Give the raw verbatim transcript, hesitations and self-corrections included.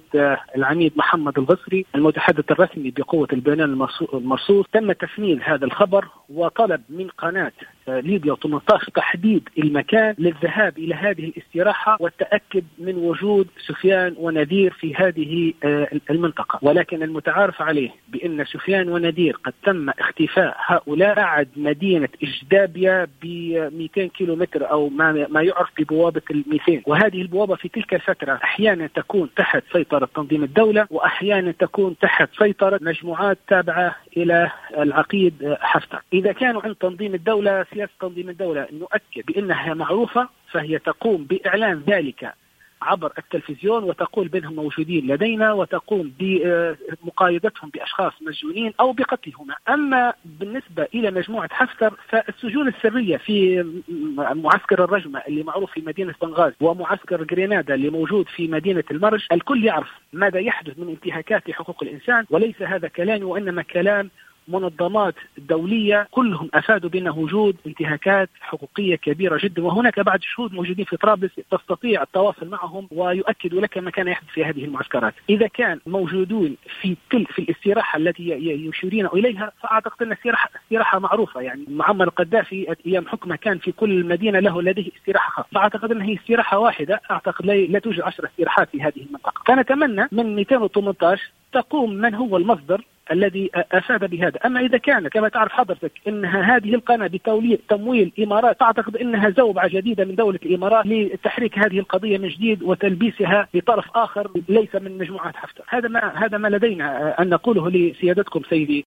العميد محمد الغصري المتحدث الرسمي بقوة البيان المرصوص تم تسنيد هذا الخبر، وطلب من قناة ليبيا ثمانية عشر تحديد المكان للذهاب إلى هذه الاستراحة والتأكد من وجود سفيان ونذير في هذه المنطقة. ولكن المتعارف عليه بأن سفيان ونذير قد تم اختفاء هؤلاء بعد مدينة إجدابيا ب مئتين كيلومتر أو ما, ما يعرف ببوابة الميتين، وهذه البوابة في تلك الفترة أحيانا تكون تحت سيطرة تنظيم الدولة وأحيانا تكون تحت سيطرة مجموعات تابعة إلى العقيد حفتر. إذا كانوا عند تنظيم الدولة، سياسة تنظيم الدولة نؤكد بأنها معروفة، فهي تقوم بإعلان ذلك عبر التلفزيون وتقول بأنهم موجودين لدينا وتقوم بمقايضتهم بأشخاص مسجونين أو بقتلهم. أما بالنسبة إلى مجموعة حفتر فالسجون السرية في معسكر الرجمة اللي معروف في مدينة بنغازي ومعسكر غرينادا اللي موجود في مدينة المرج، الكل يعرف ماذا يحدث من انتهاكات لحقوق الإنسان، وليس هذا كلامي وإنما كلام منظمات دولية كلهم أفادوا بأن وجود انتهاكات حقوقية كبيرة جدا، وهناك بعض الشهود موجودين في طرابلس تستطيع التواصل معهم ويؤكدوا لك ما كان يحدث في هذه المعسكرات. إذا كان موجودون في تل في الاستراحة التي يشيرون إليها فأعتقد أن استراحة استراحة معروفة، يعني معمر القذافي أيام حكمه كان في كل مدينة له لديه استراحة خاصة، فأعتقد أن هي استراحة واحدة. أعتقد لا توجد عشر استراحات في هذه المنطقة. كان أتمنى من مئتين وثمانية عشر تقوم من هو المصدر الذي أفاد بهذا. أما إذا كان كما تعرف حضرتك أنها هذه القناة بتوليد تمويل إمارات، أعتقد أنها زوبعة جديدة من دولة الإمارات لتحريك هذه القضية من جديد وتلبيسها لطرف آخر ليس من مجموعات حفتر. هذا ما هذا ما لدينا أن نقوله لسيادتكم سيدي.